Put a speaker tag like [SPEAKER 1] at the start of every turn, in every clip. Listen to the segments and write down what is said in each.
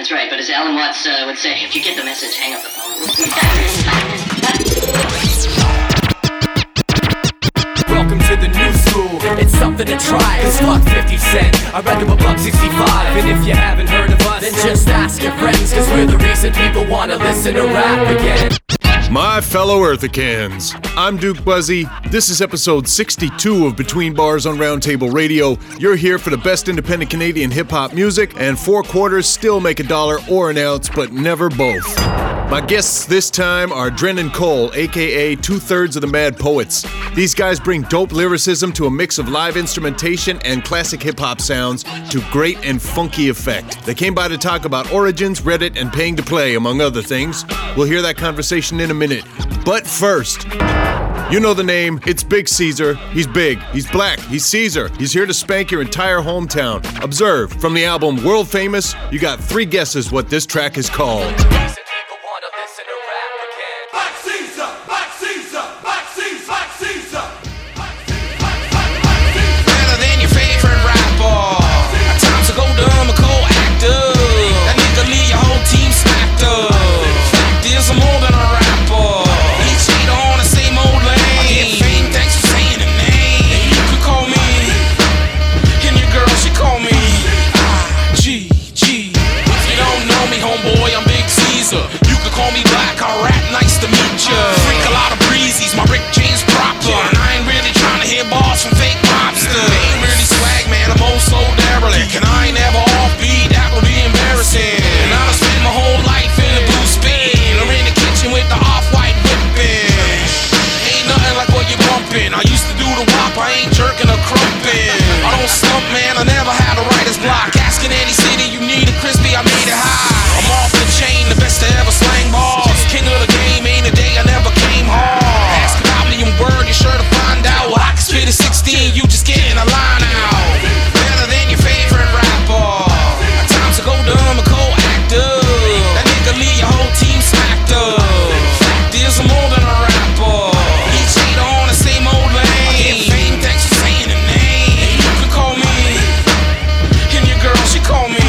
[SPEAKER 1] That's right, but as Alan Watts would say, if you get the message, hang up the phone.
[SPEAKER 2] Welcome to the new school, it's something to try. It's fuck 50 Cent, I'd rather a buck 65. And if you haven't heard of us, then just ask your friends, cause we're the reason people wanna listen to rap again.
[SPEAKER 3] My fellow Earthicans, I'm Duke Buzzy. This is episode 62 of Between Bars on Roundtable Radio. You're here for the best independent Canadian hip-hop music, and 4 quarters still make $1 or an ounce, but never both. My guests this time are Dren and Cole, aka 2/3 of the Mad Poets. These guys bring dope lyricism to a mix of live instrumentation and classic hip-hop sounds to great and funky effect. They came by to talk about origins, Reddit, and paying to play, among other things. We'll hear that conversation in a minute. But first, you know the name, it's Big Caesar. He's big, he's black, he's Caesar. He's here to spank your entire hometown. Observe, from the album World Famous, you got 3 guesses what this track is called.
[SPEAKER 4] And I ain't never offbeat, that would be embarrassing. And I done spent my whole life in the booth spitting, or in the kitchen with the off-white whipping. Ain't nothing like what you're bumping. I used to do the wop, I ain't jerking or crumping. I don't slump, man, I never had a writer's block. Asking any city you need a crispy, I made it high. I'm off the chain, the best to ever slang balls. King of the game, ain't a day I never came hard. Ask about me in word, you're sure to find out. Well, I can spit at 16, you just getting a line out. Better than your favorite rapper. Time to go dumb and co-active. That nigga leave your whole team smacked up. Fact is, I'm more than a rapper. Each hater on the same old lane. I get fame, thanks for saying the name. You can call me, and your girl, she call me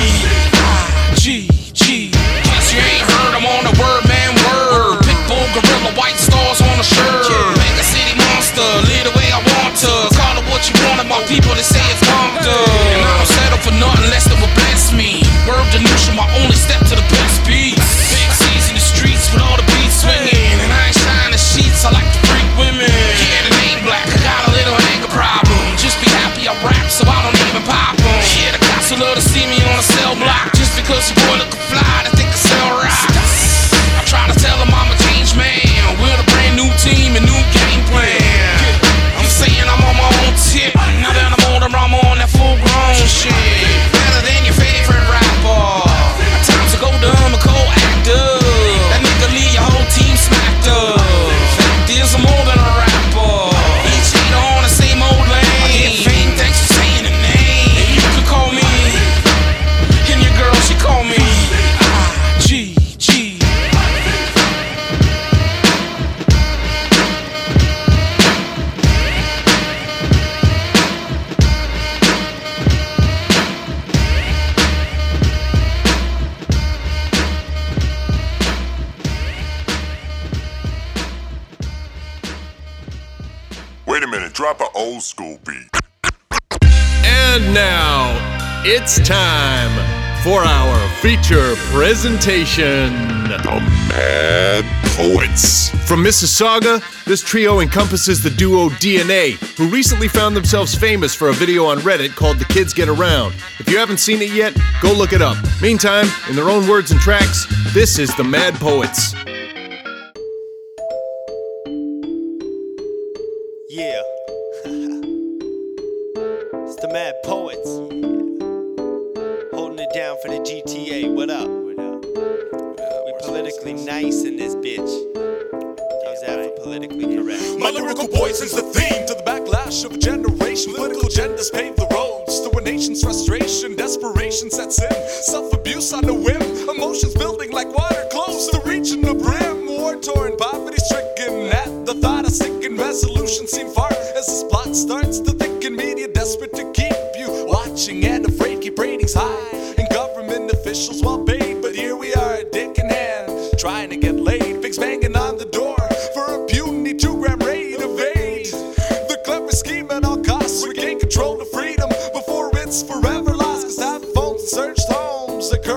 [SPEAKER 4] G. In case you ain't heard, I'm on the word, man, word. Pitbull, gorilla, white stars on the shirt. Mega city monster, live the way I want to. Call it what you want, my people, they say it's pumped up. And I don't settle for nothing less than what bless me. Word to neutral, my only step to the best beats. Big C's in the streets with all the beats swinging. And I ain't shining sheets, I like to freak women. Yeah, the name black, I got a little anger problem. Just be happy I rap so I don't even pop them. Yeah, the cops will love to see me on a cell block. Just because your boy lookin' fly, they think I sell rocks. I try to tell them I'm a changed man with a brand new team and new game plan. I'm saying I'm on my own tip. Now that I'm older, I'm on that full grown shit. Better than your favorite rapper. Time to go dumb and co-active. That nigga leave your whole team smacked up. Fact is, I'm more than a rapper. Each hater on the same old lane. I get fame, thanks for saying the name. You can call me, and your girl, she call me G.
[SPEAKER 5] Wait a minute, drop an old school beat.
[SPEAKER 3] And now, it's time for our feature presentation.
[SPEAKER 5] The Mad Poets.
[SPEAKER 3] From Mississauga, this trio encompasses the duo DNA, who recently found themselves famous for a video on Reddit called The Kids Get Around. If you haven't seen it yet, go look it up. Meantime, in their own words and tracks, this is the Mad Poets.
[SPEAKER 6] Yeah. It's the Mad Poets. Holding it down for the GTA. What up? We politically nice in this bitch. How's that for politically correct?
[SPEAKER 7] My lyrical poison's the theme to the backlash of a generation. Political agendas pave the roads to a nation's frustration. Desperation sets in. Self-abuse on the whim. Emotions building like water close to reaching the brim. War-torn, poverty-stricken. At the thought of sickened resolution seem far as this plot starts to thicken. Media desperate to keep you watching and afraid. Keep ratings high. And government officials well paid, but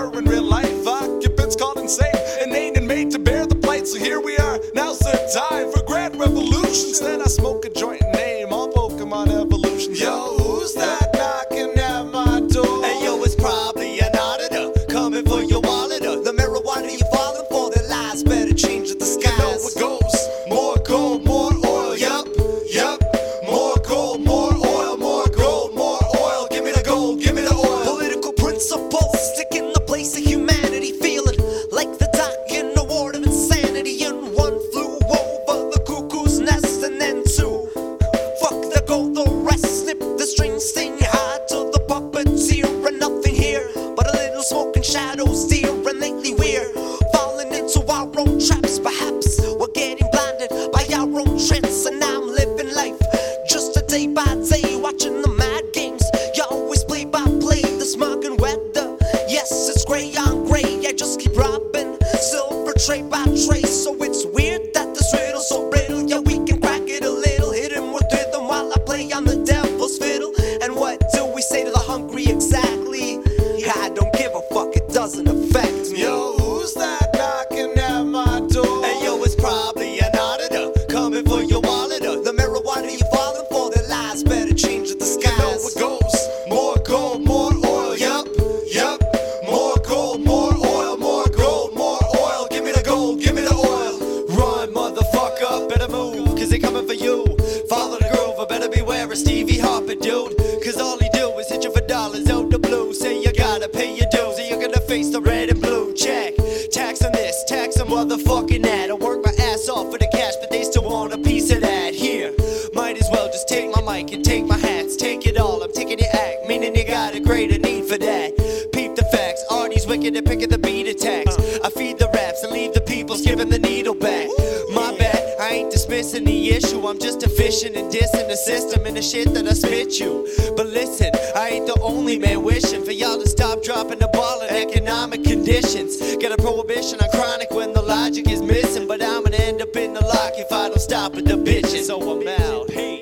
[SPEAKER 7] her in real life. Occupants called insane, inane and made to bear the plight. So here we are, now's the time for grand revolutions. Then I smoke a joint and name all Pokemon evolution. Yo, who's that knocking at my door?
[SPEAKER 6] Hey yo, it's probably an auditor coming for your wallet. The marijuana you're falling for, their lies better change the skies.
[SPEAKER 7] You know it goes, more gold, more oil. Yup, yup. More gold, more oil, more gold, more oil. Give me the gold, give me the oil.
[SPEAKER 6] Political principles stick in the place of humanity, feeling like the doc in the ward of insanity. And one flew over the cuckoo's nest, and then two. Fuck the gold, the rest. Snip the string, sting hard to the puppeteer, and nothing here but a little smoke and shadows, dear. And lately we're falling into our own traps. Perhaps we're getting blinded by our own trends, and I'm living life just a day by day, watching the mad games. You always play by play, the smog and weather. Yes, it's gray on gray. I just keep robbing silver tray by tray. So it's weird that this riddle's so brittle. Yeah, we can crack it a little, hit him with rhythm while I play on the devil's fiddle. And what do we say to the hungry exactly? Yeah, I don't give a fuck, it doesn't affect me.
[SPEAKER 7] Yo, who's that knocking at my door?
[SPEAKER 6] Hey yo, it's probably an auditor coming for your wallet. The marijuana you're falling for, their lies better change the skies.
[SPEAKER 7] You know it goes, more gold, more oil. Yup, yup. More gold, more oil, more gold, more oil. Give me the gold, give me the oil.
[SPEAKER 6] Run, motherfucker, better move, cause they coming for you. Follow the groove, I better beware of Stevie Harper, dude. Cause all he do is hit you for dollars out the blue. Say you gotta pay your dues, or you're gonna face the red and blue. Check, tax on this, tax on motherfucking that. I work my ass off for the cash, but they still want a piece of that. Here, might as well just take my mic and take my hats. Take it all, I'm taking your act, meaning you got a greater need for that. Peep the facts, Artie's wicked at picking the beat attacks. I feed the raps and leave the people's giving the needle back. My bad, I ain't dismissing the issue. I'm just efficient and dissing the system and the shit that I spit you. But listen, I ain't the only man wishing for y'all to stop dropping the ball in economic conditions. Get a prohibition on chronic when the logic is missing. But I'm gonna end up in the lock if I don't stop at the bitches. So I'm out. Peace.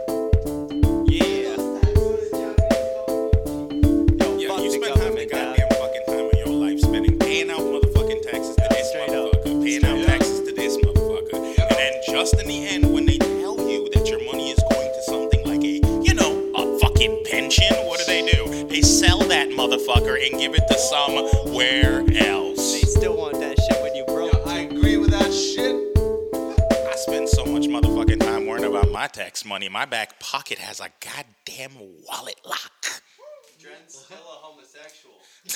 [SPEAKER 6] Yeah.
[SPEAKER 8] Yeah, you spend how many goddamn fucking time of your life spending paying out motherfucking taxes to this motherfucker, paying out taxes to this motherfucker, and then just in the end when they tell you that your money is going to something like a fucking pension, what do? They sell that motherfucker and give it to somewhere else.
[SPEAKER 6] They still want that shit when you broke.
[SPEAKER 7] I agree with that shit.
[SPEAKER 8] I spend so much motherfucking time worrying about my tax money. My back pocket has a goddamn wallet lock.
[SPEAKER 6] Trent's still a homosexual.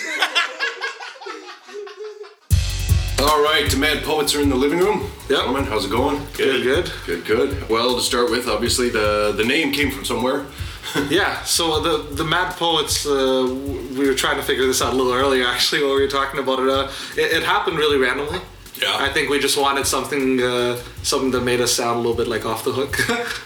[SPEAKER 3] All right, the Mad Poets are in the living room.
[SPEAKER 9] Yep.
[SPEAKER 3] Gentlemen, how's it going? Good. Well, to start with, obviously the name came from somewhere.
[SPEAKER 9] Yeah, so the Mad Poets, we were trying to figure this out a little earlier, actually, while we were talking about it. It happened really randomly.
[SPEAKER 3] Yeah.
[SPEAKER 9] I think we just wanted something that made us sound a little bit like Off the Hook.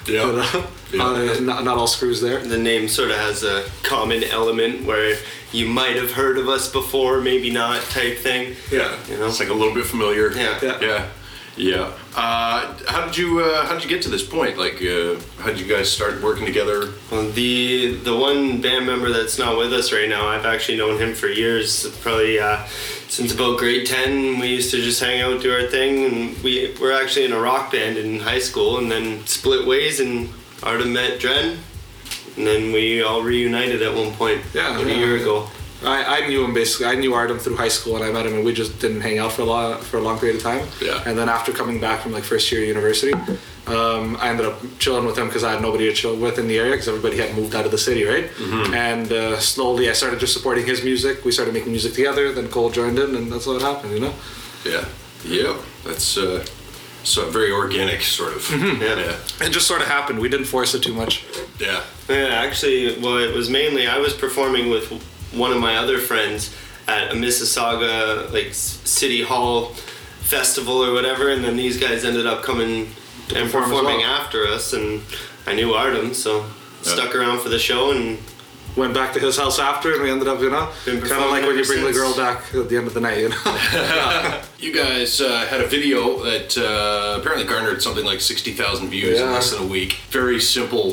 [SPEAKER 3] Yeah.
[SPEAKER 9] Not all screws there.
[SPEAKER 10] The name sort of has a common element where you might have heard of us before, maybe not, type thing.
[SPEAKER 3] Yeah,
[SPEAKER 10] you know,
[SPEAKER 3] it's like a little bit familiar.
[SPEAKER 10] Yeah.
[SPEAKER 3] How did you get to this point? Like, how did you guys start working together?
[SPEAKER 10] Well, the one band member that's not with us right now, I've actually known him for years, probably since about grade 10. We used to just hang out, do our thing, and we were actually in a rock band in high school, and then split ways, and Artem met Dren, and then we all reunited at one point.
[SPEAKER 9] Yeah,
[SPEAKER 10] about a year ago.
[SPEAKER 9] I knew him basically. I knew Artem through high school, and I met him, and we just didn't hang out for a long period of time.
[SPEAKER 3] Yeah.
[SPEAKER 9] And then after coming back from like first year university, I ended up chilling with him because I had nobody to chill with in the area because everybody had moved out of the city, right? Mm-hmm. And slowly I started just supporting his music. We started making music together. Then Cole joined in, and that's how it happened, you know?
[SPEAKER 3] Yeah. That's so very organic, sort of.
[SPEAKER 9] Mm-hmm. Yeah. It just sort of happened. We didn't force it too much.
[SPEAKER 3] Yeah.
[SPEAKER 10] Actually, well, it was mainly I was performing with one of my other friends at a Mississauga like City Hall festival or whatever, and then these guys ended up coming and performing after us, and I knew Artem, so stuck around for the show and
[SPEAKER 9] went back to his house after, and we ended up, you know, kind of like when you bring the girl back at the end of the night, you know.
[SPEAKER 3] You guys had a video that apparently garnered something like 60,000 views in less than a week. Very simple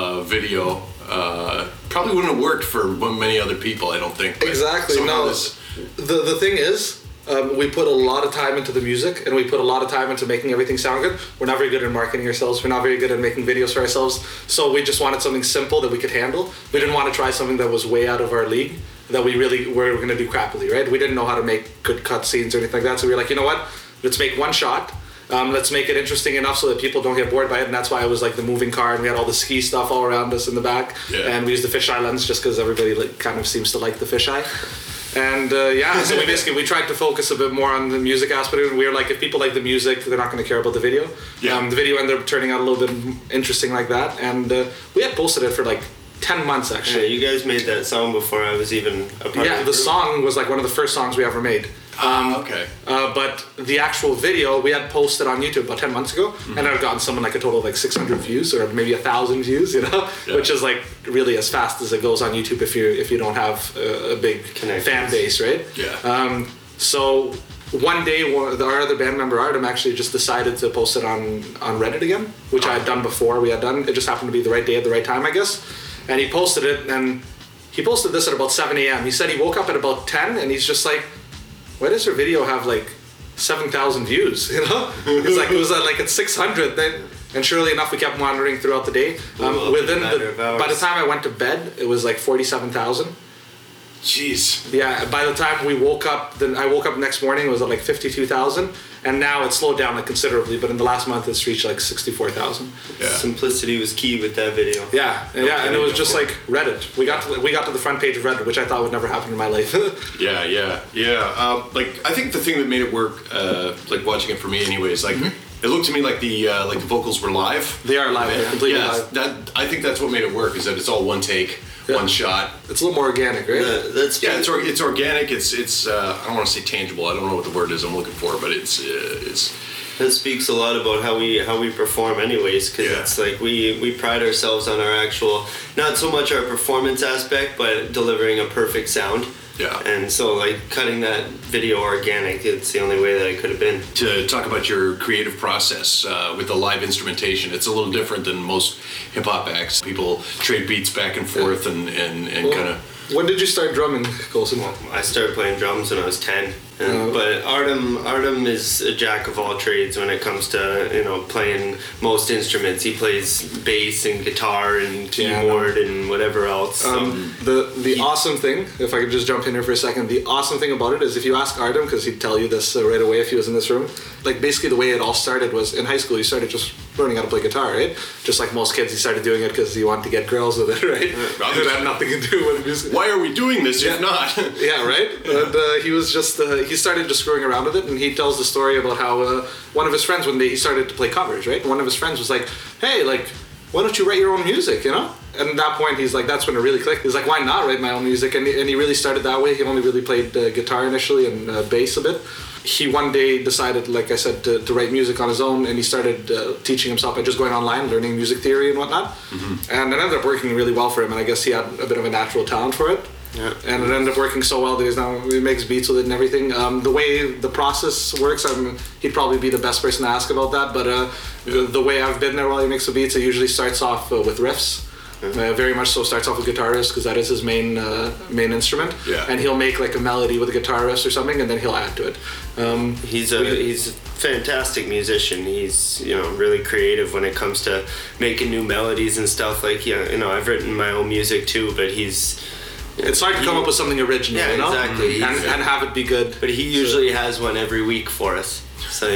[SPEAKER 3] video. Probably wouldn't have worked for many other people, I don't think.
[SPEAKER 9] Exactly. No, The thing is, we put a lot of time into the music, and we put a lot of time into making everything sound good. We're not very good at marketing ourselves. We're not very good at making videos for ourselves. So we just wanted something simple that we could handle. We didn't want to try something that was way out of our league, that we really were going to do crappily, right? We didn't know how to make good cut scenes or anything like that. So we were like, you know what? Let's make one shot. Let's make it interesting enough so that people don't get bored by it. And that's why it was like the moving car, and we had all the ski stuff all around us in the back.
[SPEAKER 3] Yeah.
[SPEAKER 9] And we used the fisheye lens just because everybody kind of seems to like the fisheye. And so we tried to focus a bit more on the music aspect. And we were like, if people like the music, they're not going to care about the video.
[SPEAKER 3] Yeah.
[SPEAKER 9] The video ended up turning out a little bit interesting like that. And we had posted it for like 10 months actually.
[SPEAKER 10] Yeah, you guys made that song before I was even a part of
[SPEAKER 9] the song was like one of the first songs we ever made.
[SPEAKER 3] Okay.
[SPEAKER 9] But the actual video we had posted on YouTube about 10 months ago, and I've gotten someone like a total of like 600 views or maybe 1,000 views, which is like really as fast as it goes on YouTube if you don't have a big fan base, right?
[SPEAKER 3] Yeah.
[SPEAKER 9] So one day, our other band member Artem actually just decided to post it on Reddit again, which I had done before. It just happened to be the right day at the right time, I guess. And he posted it, and he posted this at about 7 a.m. He said he woke up at about 10, and he's just like, why does your video have like 7,000 views? It's like it was at 600 then, and surely enough we kept monitoring throughout the day. By the time I went to bed, it was like 47,000.
[SPEAKER 3] Jeez.
[SPEAKER 9] Yeah, by the time we woke up, then I woke up next morning, it was at like 52,000, and now it's slowed down like considerably, but in the last month it's reached like 64,000.
[SPEAKER 3] Yeah.
[SPEAKER 10] Simplicity was key with that video.
[SPEAKER 9] Yeah, and it was just like Reddit. We got to the front page of Reddit, which I thought would never happen in my life.
[SPEAKER 3] Yeah. I think the thing that made it work, like watching it for me anyways, like it looked to me like the vocals were live.
[SPEAKER 9] They are live, they're completely live.
[SPEAKER 3] I think that's what made it work, is that it's all one take. One shot.
[SPEAKER 9] It's a little more organic, right?
[SPEAKER 3] It's organic. It's I don't want to say tangible. I don't know what the word is I'm looking for, but it's.
[SPEAKER 10] That speaks a lot about how we perform, anyways. Because it's like we pride ourselves on our actual, not so much our performance aspect, but delivering a perfect sound.
[SPEAKER 3] Yeah.
[SPEAKER 10] And so, like, cutting that video organic, it's the only way that it could have been.
[SPEAKER 3] To talk about your creative process with the live instrumentation, it's a little different than most hip hop acts. People trade beats back and forth and kind of.
[SPEAKER 9] When did you start drumming, Colson?
[SPEAKER 10] Well, I started playing drums when I was 10. But Artem is a jack of all trades when it comes to playing most instruments. He plays bass and guitar and keyboard and whatever else.
[SPEAKER 9] The awesome thing, if I could just jump in here for a second, the awesome thing about it is if you ask Artem, because he'd tell you this right away if he was in this room, like basically the way it all started was in high school. You started just learning how to play guitar, right? Just like most kids, he started doing it because he wanted to get girls with it, right? It had nothing to do with music.
[SPEAKER 3] Why are we doing this if not?
[SPEAKER 9] Yeah, right? And he was just he started just screwing around with it, and he tells the story about how one of his friends, one day he started to play covers, right? And one of his friends was like, hey, like, why don't you write your own music, And at that point, he's like, that's when it really clicked. He's like, why not write my own music? And he really started that way. He only really played guitar initially and bass a bit. He one day decided, like I said, to write music on his own, and he started teaching himself by just going online, learning music theory and whatnot. Mm-hmm. And it ended up working really well for him, and I guess he had a bit of a natural talent for it. Yeah. And it ended up working so well that he makes beats with it and everything. The way the process works, he'd probably be the best person to ask about that, but the way I've been there while he makes the beats, it usually starts off with riffs. Very much so starts off with guitar riffs because that is his main instrument.
[SPEAKER 3] Yeah.
[SPEAKER 9] And he'll make like a melody with a guitar riff or something, and then he'll add to it.
[SPEAKER 10] He's a fantastic musician. He's really creative when it comes to making new melodies and stuff. Like I've written my own music too, but it's hard to come up with something original, exactly,
[SPEAKER 9] and have it be good.
[SPEAKER 10] But he usually has one every week for us. So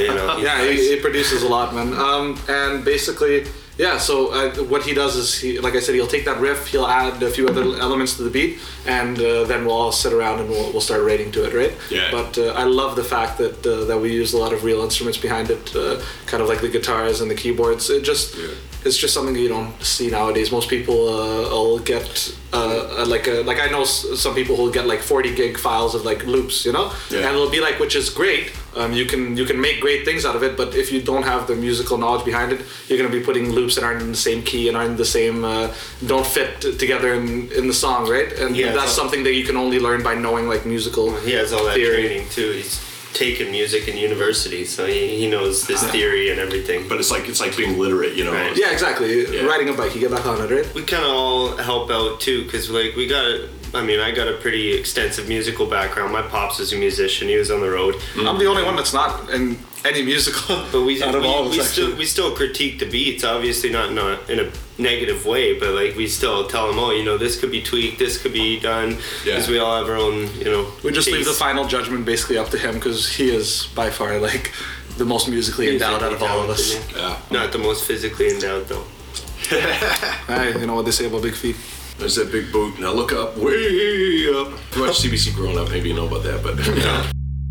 [SPEAKER 9] he produces a lot, man. And basically. Yeah, so what he does is, like I said, he'll take that riff, he'll add a few other elements to the beat, and then we'll all sit around and we'll start writing to it, right?
[SPEAKER 3] Yeah.
[SPEAKER 9] But I love the fact that we use a lot of real instruments behind it, kind of like the guitars and the keyboards. It's just something that you don't see nowadays. Most people will get like I know some people who'll get like 40 gig files of like loops, and it'll be like, which is great. You can make great things out of it, but if you don't have the musical knowledge behind it, you're going to be putting loops that aren't in the same key and aren't the same, don't fit together in the song, right? And that's something that you can only learn by knowing like musical
[SPEAKER 10] he has all that
[SPEAKER 9] theory.
[SPEAKER 10] Training too. He's taken music in university, so he knows this theory and everything.
[SPEAKER 3] But it's like being literate,
[SPEAKER 10] Right.
[SPEAKER 9] Yeah, exactly. Yeah. Riding a bike, you get back on it, right?
[SPEAKER 10] We kind of all help out too, because like we got I mean, I got a pretty extensive musical background. My pops was a musician. He was on the road.
[SPEAKER 9] I'm the only one that's not in any musical.
[SPEAKER 10] But we
[SPEAKER 9] we
[SPEAKER 10] still critique the beats, obviously not in a negative way, but like we still tell them, oh, you know, this could be tweaked, this could be done, because we all have our own, you know.
[SPEAKER 9] We just leave the final judgment basically up to him, because he is by far like the most musically endowed out of all of us.
[SPEAKER 10] Yeah. Not the most physically endowed though.
[SPEAKER 9] Hey, you know what they say about big feet?
[SPEAKER 11] There's that big boot. Now look up, way up. If you watch CBC growing up, maybe you know about that, but you know.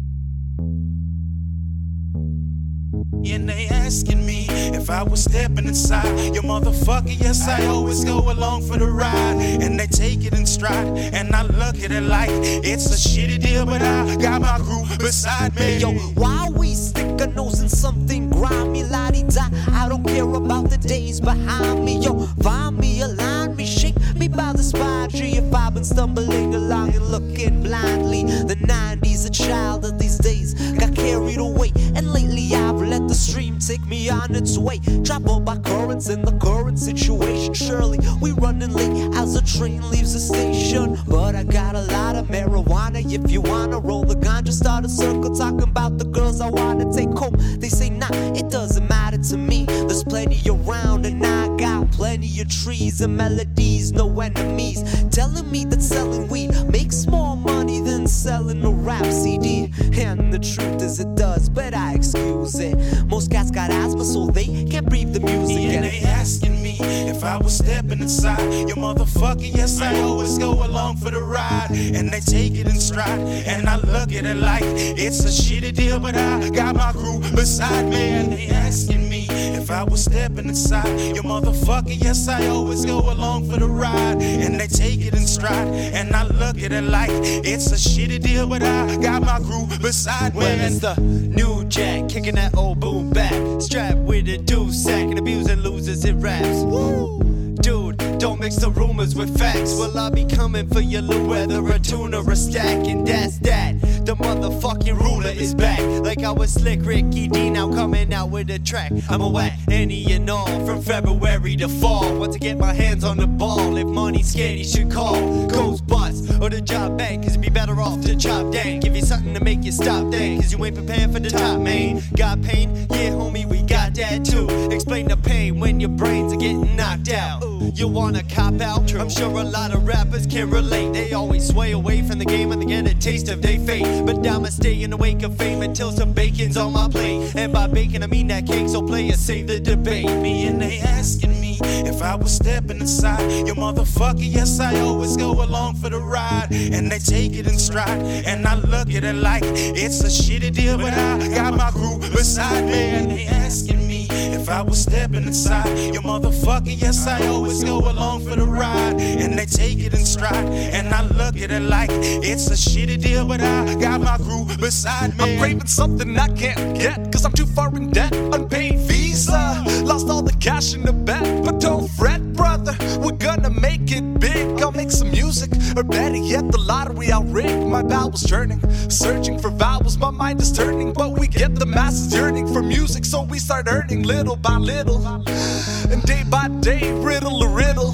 [SPEAKER 7] And they asking me if I was stepping inside your motherfucker. Yes, I always go along for the ride, and they take it in stride, and I look at it like it's a shitty deal, but I got my crew beside me.
[SPEAKER 12] Yo, why we stick our nose in something grimy, la-di-da? I don't care about the days behind me. Yo, find me, align me, shake me by the spine tree if I've been stumbling along and looking blindly. The 90s, a child of these days, got carried away, and lately I've let the stream take me on its way. Traveled by currents in the current situation. Surely we running late as the train leaves the station, but I got a lot of marijuana. If you wanna roll the ganja, start a circle talking about the girls I wanna take home. They say nah, it doesn't matter to me. There's plenty around, and I got plenty of trees and melodies, no enemies. Telling me that selling weed makes more money than selling a rap CD. And the truth is it does, but I excuse it. Most cats got asthma, so they can't breathe the music.
[SPEAKER 7] And they asking me if I was stepping inside your motherfucker. Yes, I always go along for the ride, and they take it in stride, and I look at it like it's a shitty deal, but I got my crew beside me. And they asking me if I was stepping inside your motherfucker. Yes, I always go along for the ride, and they take it in stride, and I look at it like it's a shitty deal, but I got my crew beside me.
[SPEAKER 6] Well, it's the new jack, kicking that old boom back, strapped with a deuce sack, and abusing losers in raps. Woo! Dude, don't mix the rumors with facts. Well, I'll be coming for your little whether a tune or a stack, and that's that. The motherfucking ruler is back. Like I was Slick Ricky D, now coming out with a track. I'm a whack, any and all, from February to fall. Want to get my hands on the ball. If money's scared, you should call Ghost Bus or the job bank, cause you'd be better off to chop dang. Give you something to make you stop dang, cause you ain't prepared for the top, man. Got pain? Yeah, homie, we got that too. Explain the pain when your brains are getting knocked out. You wanna cop out? I'm sure a lot of rappers can relate. They always sway away from the game when they get a taste of their fate. But I'ma stay in the wake of fame until some bacon's on my plate. And by bacon I mean that cake, so players save the debate.
[SPEAKER 7] Me and they asking me if I was stepping inside your motherfucker. Yes, I always go along for the ride, and they take it in stride, and I look at it like it's a shitty deal, but I got my crew beside me. And they asking me if I was stepping inside your motherfucker. Yes, I always go along for the ride, and they take it in stride, and I look at it like it's a shitty deal, but I got my crew beside me. I'm craving something I can't get, cause I'm too far in debt. Unpaid visa, lost all the cash in the bet. But don't fret, brother, we're gonna make it big. I'll make some music, or better yet, the lottery I'll rig. My bowels churning, searching for vowels, my mind is turning. But we get the masses yearning for music, so we start earning little by little, and day by day, riddle to riddle.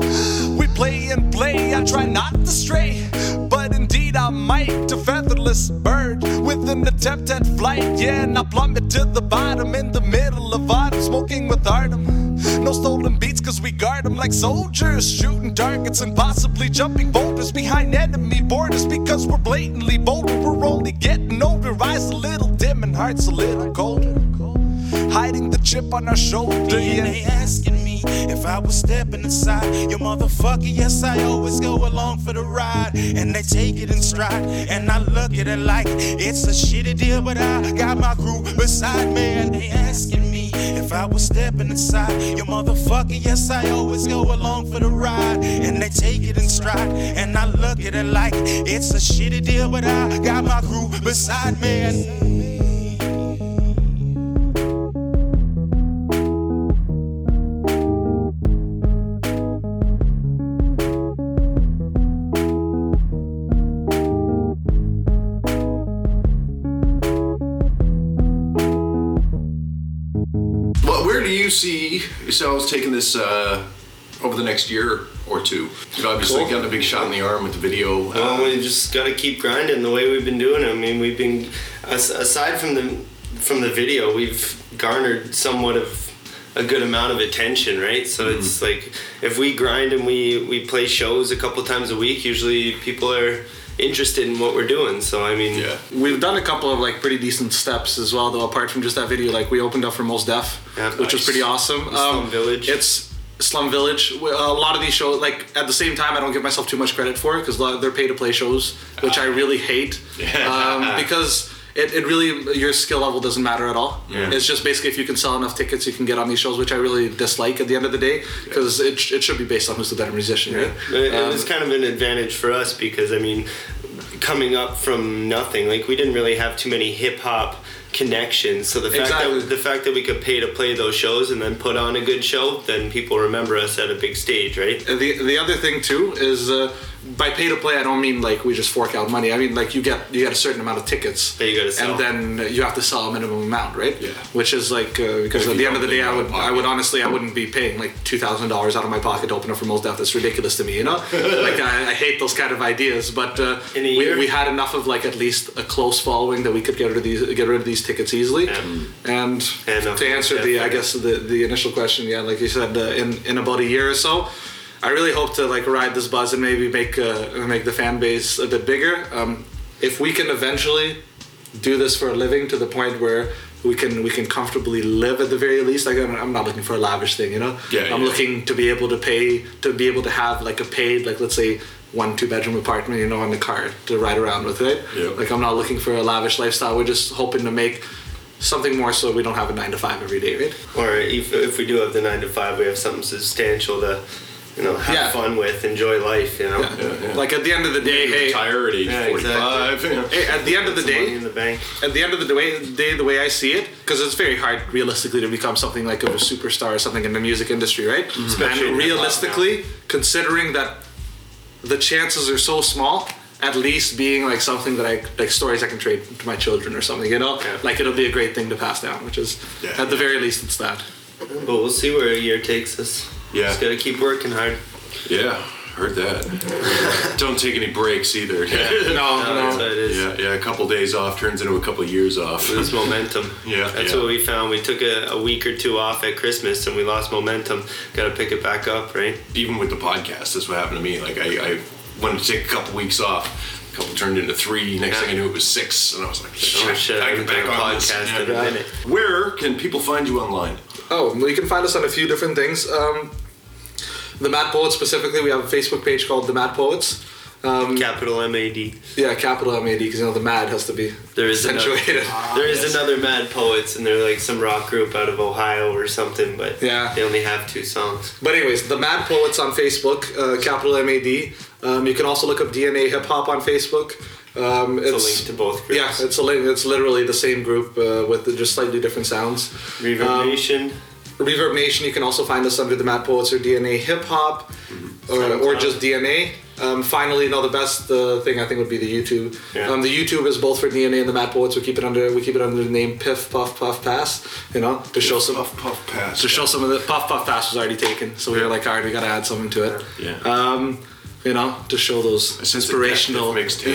[SPEAKER 7] We play and play, I try not to stray, but indeed I might. A featherless bird with an attempt at flight, yeah, and I plummet to the bottom in the middle of autumn, smoking with Artem. No stolen beats cause we guard them like soldiers, shooting targets and possibly jumping boulders behind enemy borders, because we're blatantly bolder. We're only getting older, eyes a little dim and hearts a little colder, hiding the chip on our shoulder. Yeah, they asking me if I was stepping inside your motherfucker. Yes, I always go along for the ride, and they take it in stride, and I look at it like it's a shitty deal, but I got my crew beside me. And they asking me if I was stepping inside your motherfucker. Yes, I always go along for the ride, and they take it in stride, and I look at it like it's a shitty deal, but I got my crew beside me.
[SPEAKER 11] Where do you see yourselves taking this over the next year or two? You've obviously gotten a big shot in the arm with the video.
[SPEAKER 10] Well, we just got to keep grinding the way we've been doing it. I mean, we've been, aside from the video, we've garnered somewhat of a good amount of attention, right? So it's like, if we grind and we play shows a couple times a week, usually people are interested in what we're doing. So I mean,
[SPEAKER 9] we've done a couple of like pretty decent steps as well, though. Apart from just that video, like we opened up for Mos Def, which was pretty awesome.
[SPEAKER 10] Slum Village.
[SPEAKER 9] It's Slum Village. A lot of these shows, like at the same time, I don't give myself too much credit for it because they're pay-to-play shows, which I really hate, because it really, your skill level doesn't matter at all. It's just basically if you can sell enough tickets, you can get on these shows, which I really dislike at the end of the day, because it should be based on who's the better musician, right?
[SPEAKER 10] It was kind of an advantage for us because, I mean, coming up from nothing, like we didn't really have too many hip-hop connections, so the fact that we could pay to play those shows and then put on a good show, then people remember us at a big stage, right?
[SPEAKER 9] The other thing too is by pay to play, I don't mean like we just fork out money. I mean like you get a certain amount of tickets
[SPEAKER 10] that you gotta sell,
[SPEAKER 9] and then you have to sell a minimum amount, right? Yeah. Which is like because at the end of the day, I would honestly, I wouldn't be paying like $2,000 out of my pocket to open up for Mos Def. That's ridiculous to me, you know. Like I hate those kind of ideas, but we had enough of like at least a close following that we could get rid of these tickets easily. And to answer the initial question, like you said, in about a year or so, I really hope to like ride this buzz and maybe make the fan base a bit bigger. If we can eventually do this for a living to the point where we can comfortably live at the very least. Like I'm not looking for a lavish thing, you know. I'm looking to be able to have like a paid, like let's say 1-2 bedroom apartment, you know, on the car to ride around with, right? Like I'm not looking for a lavish lifestyle. We're just hoping to make something more so we don't have a 9-to-5 every day, right?
[SPEAKER 10] Or if we do have the 9-to-5, we have something substantial to, you know, have fun with, enjoy life, you know.
[SPEAKER 9] Like at the end of the day, hey,
[SPEAKER 11] retire at age 45.
[SPEAKER 9] Hey, at the end of the day,
[SPEAKER 10] money in the bank.
[SPEAKER 9] At the end of the day, the way I see it, because it's very hard realistically to become something like a superstar or something in the music industry, right?
[SPEAKER 10] Especially
[SPEAKER 9] and realistically, considering that the chances are so small, at least being like something that like stories I can trade to my children or something, you know, like it'll be a great thing to pass down, which is at the very least it's that.
[SPEAKER 10] But we'll see where a year takes us. Just gotta keep working hard.
[SPEAKER 11] Heard that. Don't take any breaks either.
[SPEAKER 10] No. That's what it is.
[SPEAKER 11] A couple days off turns into a couple of years off.
[SPEAKER 10] Lose momentum. That's what we found. We took a week or two off at Christmas and we lost momentum. Got to pick it back up, right?
[SPEAKER 11] Even with the podcast, that's what happened to me. Like I wanted to take a couple weeks off. A couple turned into 3. Next thing I knew, it was 6, and I was like,
[SPEAKER 10] shit! I haven't done a podcast in a minute.
[SPEAKER 11] Where can people find you online?
[SPEAKER 9] Oh, well, you can find us on a few different things. The Mad Poets specifically, we have a Facebook page called The Mad Poets.
[SPEAKER 10] Capital M-A-D.
[SPEAKER 9] Yeah, capital M-A-D, because you know the Mad has to be accentuated.
[SPEAKER 10] There is another Mad Poets, and they're like some rock group out of Ohio or something, but they only have 2 songs.
[SPEAKER 9] But anyways, The Mad Poets on Facebook, capital M-A-D. You can also look up DNA Hip Hop on Facebook.
[SPEAKER 10] It's a link to both groups.
[SPEAKER 9] Yeah, it's a link. It's literally the same group with just slightly different sounds.
[SPEAKER 10] Reverb Nation.
[SPEAKER 9] Reverb Nation, you can also find us under The Mad Poets or DNA Hip Hop, or just DNA. Finally, the best thing I think would be the YouTube. The YouTube is both for DNA and The Mad Poets. We keep it under the name Piff Puff Puff Pass. You know, to show some
[SPEAKER 11] Puff Puff Pass.
[SPEAKER 9] To show some of the Puff Puff Pass was already taken, so we were like, all right, we got to add something to it. You know, to show those inspirational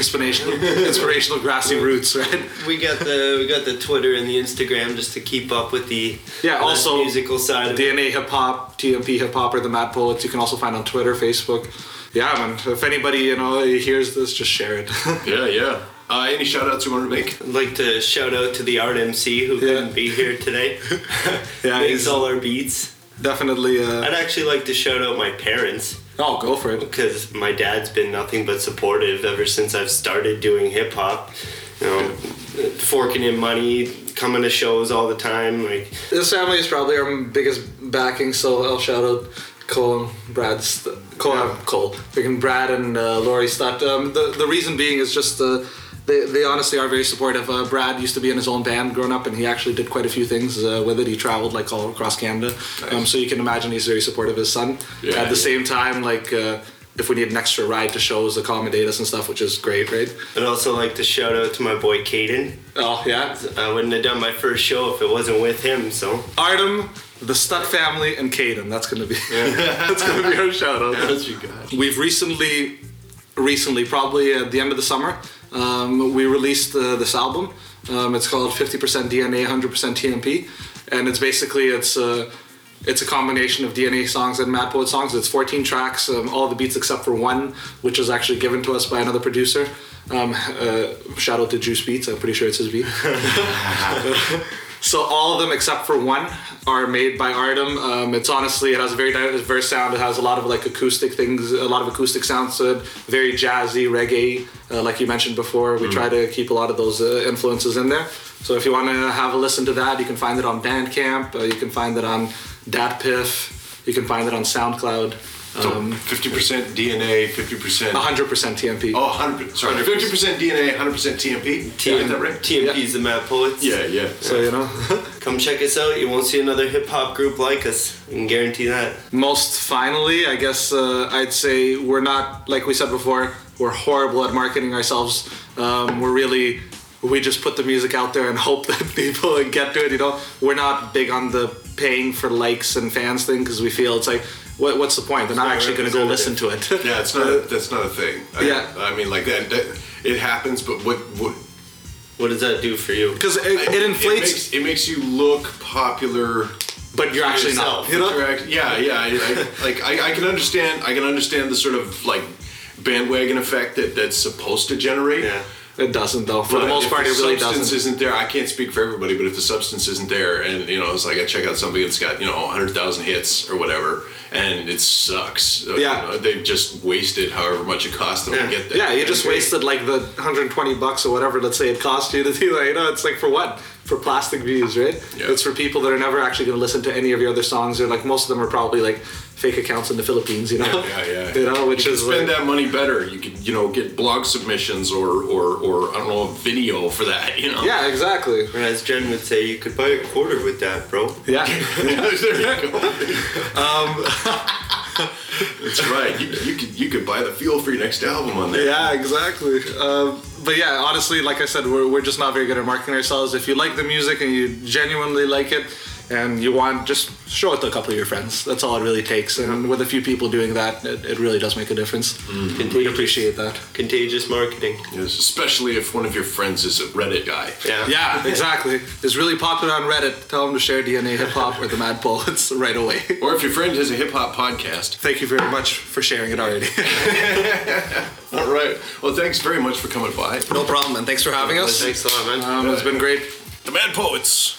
[SPEAKER 9] grassy roots, right?
[SPEAKER 10] We got the Twitter and the Instagram just to keep up with the
[SPEAKER 9] also
[SPEAKER 10] musical side of
[SPEAKER 9] DNA Hip Hop, TMP Hip Hop, or The Mad Poets. You can also find on Twitter, Facebook. Yeah, man. If anybody hears this, just share it.
[SPEAKER 11] Any shout outs you want to make?
[SPEAKER 10] I'd like to shout out to the Art MC who couldn't be here today. Makes all our beats.
[SPEAKER 9] Definitely.
[SPEAKER 10] I'd actually like to shout out my parents.
[SPEAKER 9] Oh, go for it.
[SPEAKER 10] Because my dad's been nothing but supportive ever since I've started doing hip hop. You know, forking in money, coming to shows all the time. Like
[SPEAKER 9] this family is probably our biggest backing, so I'll shout out Cole and Brad's Cole. Freaking Brad and Lori Stott. The reason being is just they honestly are very supportive. Brad used to be in his own band growing up, and he actually did quite a few things with it. He traveled like all across Canada. Nice. So you can imagine he's very supportive of his son. At the same time, like if we need an extra ride to shows, accommodate us and stuff, which is great, right?
[SPEAKER 10] I'd also like to shout out to my boy Caden.
[SPEAKER 9] Oh, yeah?
[SPEAKER 10] I wouldn't have done my first show if it wasn't with him, so.
[SPEAKER 9] Artem, the Stutt family and Caden. That's gonna be our shout out.
[SPEAKER 11] That's you got.
[SPEAKER 9] We've recently, probably at the end of the summer, we released this album. It's called 50% DNA, 100% TMP, and it's basically it's a combination of DNA songs and Mad Poet songs. It's 14 tracks, all the beats except for one, which was actually given to us by another producer. Shout out to Juice Beats. I'm pretty sure it's his beat. So all of them except for one are made by Artem. It has a very diverse sound. It has a lot of like acoustic things, a lot of acoustic sounds to it. Very jazzy, reggae, like you mentioned before. We try to keep a lot of those influences in there. So if you want to have a listen to that, you can find it on Bandcamp. You can find it on DatPiff. You can find it on SoundCloud.
[SPEAKER 11] So 50% DNA, 50%...
[SPEAKER 9] 100% TMP.
[SPEAKER 11] Oh, 100%. Sorry, 50% DNA, 100% TMP.
[SPEAKER 10] Is that right? TMP's the Mad Poets.
[SPEAKER 11] Yeah.
[SPEAKER 9] So, you know.
[SPEAKER 10] Come check us out. You won't see another hip-hop group like us. I can guarantee that.
[SPEAKER 9] Most finally, I guess I'd say we're not, like we said before, we're horrible at marketing ourselves. We just put the music out there and hope that people get to it, you know. We're not big on the paying for likes and fans thing because we feel it's like, what's the point? They're not actually going to go listen to it.
[SPEAKER 11] Yeah, that's not a thing. I mean, like that it happens, but what
[SPEAKER 10] does that do for you?
[SPEAKER 9] Because it inflates.
[SPEAKER 11] It makes you look popular,
[SPEAKER 9] but you're actually not. You know?
[SPEAKER 11] I can understand. I can understand the sort of like bandwagon effect that's supposed to generate.
[SPEAKER 9] Yeah. It doesn't though. For the most part, it really doesn't.
[SPEAKER 11] If the substance isn't there, I can't speak for everybody, but if the substance isn't there, and you know, it's like I check out somebody that's got 100,000 hits or whatever, and it sucks.
[SPEAKER 9] Yeah,
[SPEAKER 11] you know, they've just wasted however much it cost them to get there.
[SPEAKER 9] Yeah, you just wasted like the $120 or whatever. Let's say it cost you to do that. You know, it's like for what? For plastic views, right? Yeah. It's for people that are never actually going to listen to any of your other songs. Or like most of them are probably like fake accounts in the Philippines, you know.
[SPEAKER 11] Yeah.
[SPEAKER 9] You know, which
[SPEAKER 11] you
[SPEAKER 9] is
[SPEAKER 11] spend that money better. You could, get blog submissions or I don't know, a video for that, you know.
[SPEAKER 9] Yeah, exactly.
[SPEAKER 10] And as Jen would say, you could buy a quarter with that, bro.
[SPEAKER 9] Yeah.
[SPEAKER 11] There you go. That's right. You could buy the fuel for your next album on there.
[SPEAKER 9] Yeah, exactly. But yeah, honestly, like I said, we're just not very good at marketing ourselves. If you like the music and you genuinely like it, and you want, just show it to a couple of your friends. That's all it really takes. And with a few people doing that, it really does make a difference. Mm-hmm. We appreciate that.
[SPEAKER 10] Contagious marketing.
[SPEAKER 11] Yes, especially if one of your friends is a Reddit guy.
[SPEAKER 9] Yeah, exactly. It's really popular on Reddit. Tell them to share DNA Hip Hop or the Mad Poets right away.
[SPEAKER 11] Or if your friend has a hip hop podcast.
[SPEAKER 9] Thank you very much for sharing it already.
[SPEAKER 11] All right. Well, thanks very much for coming by.
[SPEAKER 9] No problem, and thanks for having us.
[SPEAKER 10] Thanks a lot, man.
[SPEAKER 9] It's been great.
[SPEAKER 11] The Mad Poets.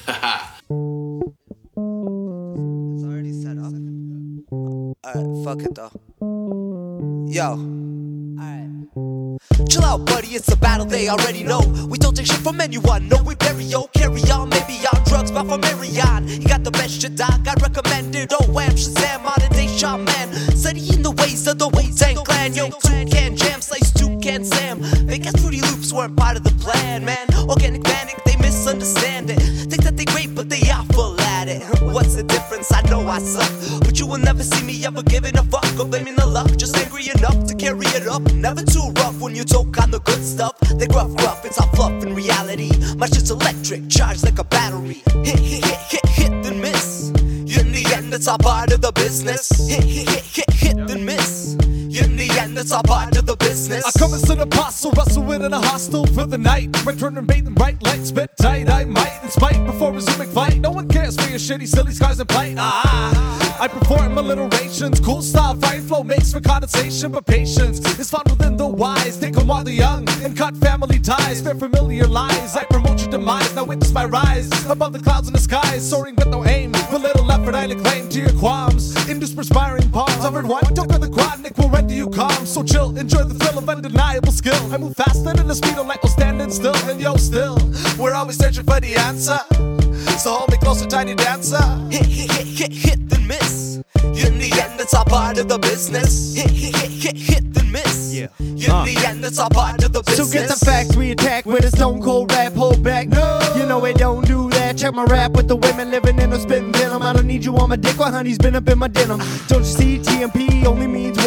[SPEAKER 12] It's already set up. Alright, fuck it though. Yo. Alright. Chill out, buddy, it's a battle they already know. We don't take shit from anyone, no, we bury yo. Carry on, maybe on drugs, but for Marion. You got the best shit, doc, I recommend it. Oh, wham, Shazam, modern day shaman. Studying the ways of the Wu-Tang Clan. Yo, Toucan Jam, slice Toucan Sam. Fake ass Fruity Loops weren't part of the plan, man. Organic panic, they misunderstand it. Think that they great, but they awful at it. What's the difference? I know I suck, but you will never see me ever giving a fuck or blaming the luck. Just angry enough to carry it up. Never too rough when you talk on the good stuff. They gruff, it's all fluff in reality. My shit's electric, charged like a battery. Hit, then miss. In the end, it's all part of the business. Hit, then miss. In the end, it's all part of the business.
[SPEAKER 13] I come as an apostle, wrestle within a hostel for the night. Returning bathing bright lights, bit tight. I might spite before resuming fight. No one cares for your shitty, silly skies and plight. I perform alliterations, cool style, fine flow makes for condensation, but patience is found within the wise. They come while the young and cut family ties. Spare familiar lies, I promote your demise. Now witness my rise above the clouds in the skies, soaring with no aim. With little effort, I lay claim to your qualms. Induce perspiring palms, covered one. Don't go the chronic will render you calm. So chill, enjoy the thrill of undeniable skill. I move faster than the speed of light while standing still. And yo, still, we're always searching for the answer. So hold me closer, tiny dancer. Hit, then miss. In the end, it's all part of the business. Hit, then miss. In the end, it's all part of the business.
[SPEAKER 14] So get the facts, we attack with a stone cold rap, hold back. No, you know it don't do that. Check my rap with the women living in a spitting venom. I don't need you on my dick while honey's been up in my denim. Don't you see TMP only means war? Everybody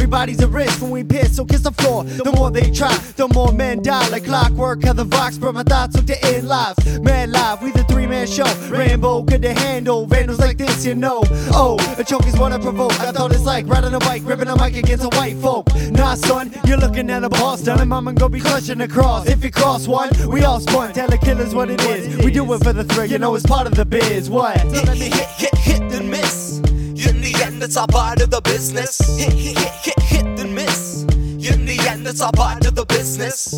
[SPEAKER 14] everybody's at risk when we piss, so kiss the floor. The more they try, the more men die. Like clockwork, how the Vox brought my thoughts up to end lives. Mad Live, we the three-man show. Rambo could they handle vandals like this, you know. Oh, a choke is what I provoke. I thought it's like riding a bike, ripping a mic against a white folk. Nah, son, you're looking at a boss done, and mama gon' be clutching the cross. If you cross one, we all spun. Tell the killers what it is. We do it for the thrill, you know it's part of the biz. What?
[SPEAKER 12] Hit and miss. In the end, it's all part of the business. Hit and miss. In the end, it's all part of the business.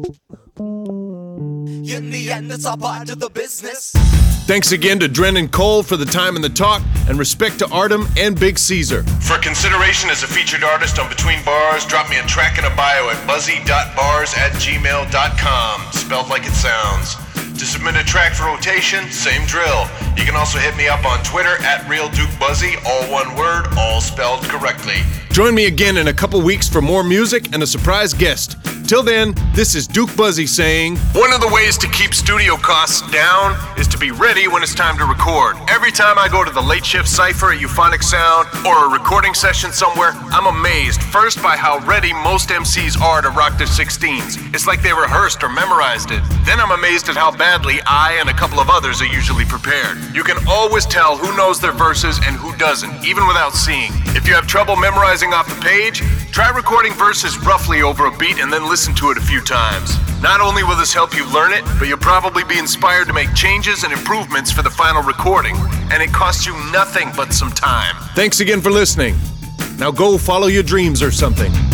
[SPEAKER 12] In the end, it's all part of the business.
[SPEAKER 3] Thanks again to Drennan Cole for the time and the talk, and respect to Artem and Big Caesar.
[SPEAKER 15] For consideration as a featured artist on Between Bars, drop me a track in a bio at buzzy.bars@gmail.com, spelled like it sounds. To submit a track for rotation, same drill. You can also hit me up on Twitter at RealDukeBuzzy, all one word, all spelled correctly.
[SPEAKER 3] Join me again in a couple weeks for more music and a surprise guest. Till then, this is Duke Buzzy saying, one of the ways to keep studio costs down is to be ready when it's time to record. Every time I go to the Late Shift Cypher at Euphonic Sound or a recording session somewhere, I'm amazed first by how ready most MCs are to rock their 16s. It's like they rehearsed or memorized it. Then I'm amazed at how badly I and a couple of others are usually prepared. You can always tell who knows their verses and who doesn't, even without seeing. If you have trouble memorizing off the page, try recording verses roughly over a beat and then listen to it a few times. Not only will this help you learn it, but you'll probably be inspired to make changes and improvements for the final recording. And it costs you nothing but some time. Thanks again for listening. Now go follow your dreams or something.